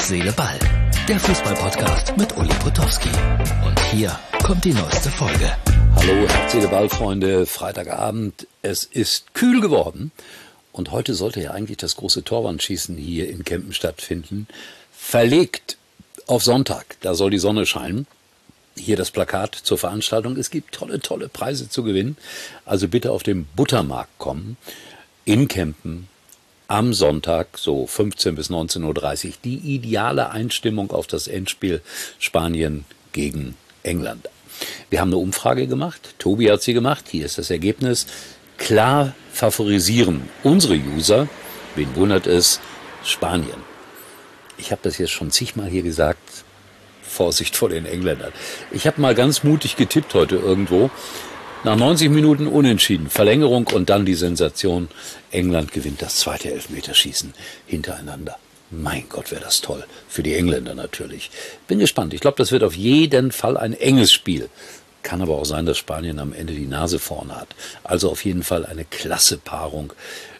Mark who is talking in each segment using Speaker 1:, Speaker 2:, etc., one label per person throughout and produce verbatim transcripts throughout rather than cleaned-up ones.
Speaker 1: Seele, Ball. Der Fußball-Podcast mit Uli Potowski. Und hier kommt die neueste Folge.
Speaker 2: Hallo, Herz, Seele, Ball, Freunde. Freitagabend. Es ist kühl geworden. Und heute sollte ja eigentlich das große Torwandschießen hier in Kempen stattfinden. Verlegt auf Sonntag. Da soll die Sonne scheinen. Hier das Plakat zur Veranstaltung. Es gibt tolle, tolle Preise zu gewinnen. Also bitte auf den Buttermarkt kommen. In Kempen. Am Sonntag, so fünfzehn bis neunzehn Uhr dreißig, die ideale Einstimmung auf das Endspiel Spanien gegen England. Wir haben eine Umfrage gemacht, Tobi hat sie gemacht, hier ist das Ergebnis. Klar favorisieren unsere User, wen wundert es, Spanien. Ich habe das jetzt schon zigmal hier gesagt, Vorsicht vor den Engländern. Ich habe mal ganz mutig getippt heute irgendwo. Nach neunzig Minuten unentschieden, Verlängerung und dann die Sensation. England gewinnt das zweite Elfmeterschießen hintereinander. Mein Gott, wäre das toll. Für die Engländer natürlich. Bin gespannt. Ich glaube, das wird auf jeden Fall ein enges Spiel. Kann aber auch sein, dass Spanien am Ende die Nase vorne hat. Also auf jeden Fall eine klasse Paarung.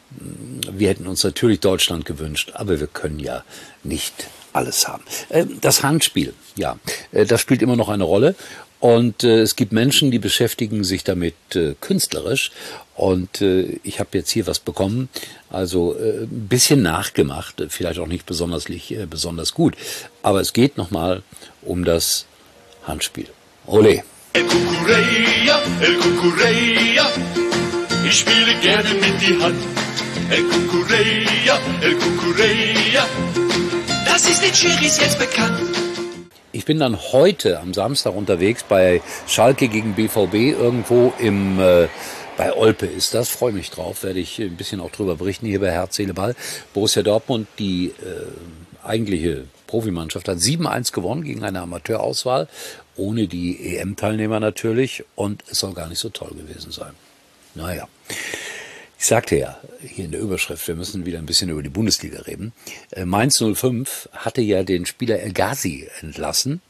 Speaker 2: Wir hätten uns natürlich Deutschland gewünscht, aber wir können ja nicht alles haben. Das Handspiel, ja, das spielt immer noch eine Rolle. Und äh, es gibt Menschen, die beschäftigen sich damit äh, künstlerisch. Und äh, ich habe jetzt hier was bekommen, also äh, ein bisschen nachgemacht, vielleicht auch nicht besonders, äh, besonders gut. Aber es geht nochmal um das Handspiel. Ole.
Speaker 3: El Cucurella, el Cucurella, ich spiele gerne mit die Hand. El Cucurella, el Cucurella, das ist den Schiris jetzt bekannt.
Speaker 2: Ich bin dann heute am Samstag unterwegs bei Schalke gegen B V B irgendwo im äh, bei Olpe ist das. Freue mich drauf, werde ich ein bisschen auch drüber berichten hier bei Herz, Seele, Ball. Borussia Dortmund, die äh, eigentliche Profimannschaft, hat sieben eins gewonnen gegen eine Amateurauswahl, ohne die E M-Teilnehmer natürlich, und es soll gar nicht so toll gewesen sein. Naja. Ich sagte ja hier in der Überschrift, wir müssen wieder ein bisschen über die Bundesliga reden. Mainz null fünf hatte ja den Spieler El Ghazi entlassen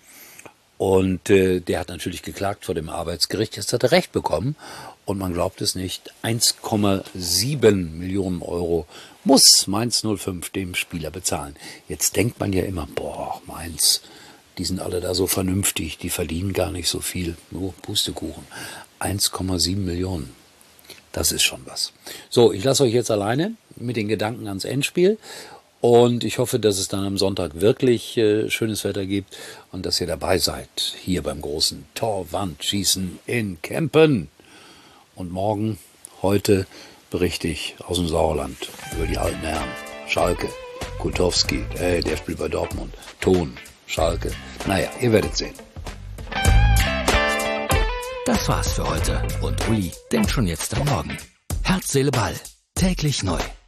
Speaker 2: und äh, der hat natürlich geklagt vor dem Arbeitsgericht. Jetzt hat er Recht bekommen und man glaubt es nicht, eins Komma sieben Millionen Euro muss Mainz null fünf dem Spieler bezahlen. Jetzt denkt man ja immer, boah, Mainz, die sind alle da so vernünftig, die verdienen gar nicht so viel, nur Pustekuchen. eins Komma sieben Millionen. Das ist schon was. So, ich lasse euch jetzt alleine mit den Gedanken ans Endspiel und ich hoffe, dass es dann am Sonntag wirklich äh, schönes Wetter gibt und dass ihr dabei seid, hier beim großen Torwandschießen in Kempen. Und morgen, heute, berichte ich aus dem Sauerland über die alten Herren. Schalke, Kultowski, äh, der spielt bei Dortmund, Ton, Schalke. Naja, ihr werdet sehen.
Speaker 1: Das war's für heute. Und Uli denkt schon jetzt am Morgen. Herz, Seele, Ball. Täglich neu.